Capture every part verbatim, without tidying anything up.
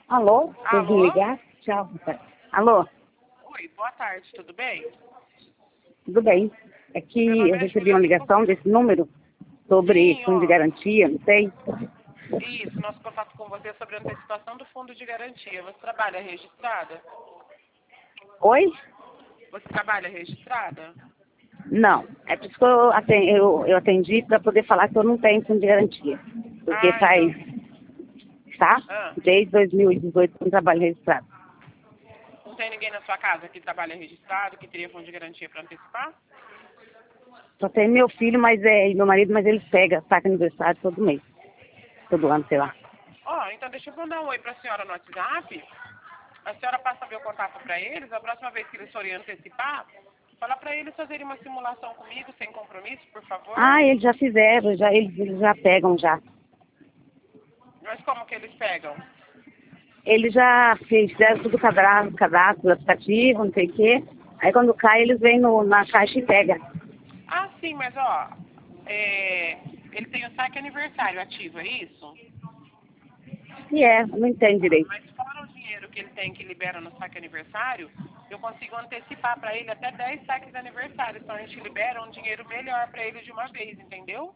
Alô? Vocês me Alô? ligar? Tchau. Alô? Oi, boa tarde, tudo bem? Tudo bem? É que Meu nome eu é recebi Júlia. uma ligação desse número sobre Sim, fundo de ó. garantia, não sei. Isso, nosso contato com você é sobre a antecipação do fundo de garantia. Você trabalha registrada? Oi? Você trabalha registrada? Não. É por isso que eu atendi, eu, eu atendi para poder falar que eu não tenho fundo de garantia. Porque Ah, faz, então. tá? Ah, Desde dois mil e dezoito que eu trabalho registrado. não tem ninguém na sua casa que trabalha registrado, que teria fundo de garantia para antecipar? Só tem meu filho, mas é, e meu marido, mas ele pega, saca aniversário todo mês. Todo ano, sei lá. Ó, então deixa eu mandar um oi para a senhora no WhatsApp. A senhora passa meu contato para eles. A próxima vez que eles forem antecipar, fala para eles fazerem uma simulação comigo, sem compromisso, por favor. Ah, eles já fizeram, já, eles, eles já pegam já. Mas como que eles pegam? Eles já fizeram tudo cadastro, cadastro, aplicativo, não sei o quê. Aí quando cai, eles vêm no, na caixa e pegam. Ah, sim, mas ó, é, ele tem o saque aniversário ativo, é isso? E é, não entendo direito. Mas fora o dinheiro que ele tem que libera no saque aniversário, eu consigo antecipar para ele até dez saques de aniversário. Então a gente libera um dinheiro melhor para ele de uma vez, entendeu?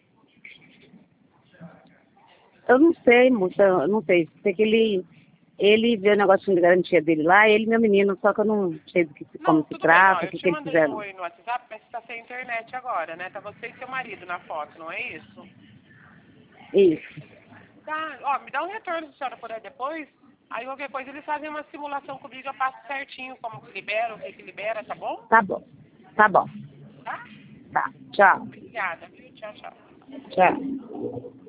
Eu não sei, moça, eu não sei. Sei que ele, ele vê o negócio de garantia dele lá, ele e meu menino, só que eu não sei do que, como Não, se tudo bem, ó, trata, o eu que, te que eles mandei um fizeram. oi no WhatsApp, mas você tá sem internet agora, né? Tá você e seu marido na foto, não é isso? Isso. Tá, ó, me dá um retorno se a senhora puder depois. Aí qualquer coisa eles fazem uma simulação comigo, eu passo certinho como que libera, o que que libera, tá bom? Tá bom. Tá bom. Tá? Tá. Tchau. Obrigada, viu? Tchau, tchau. Tchau.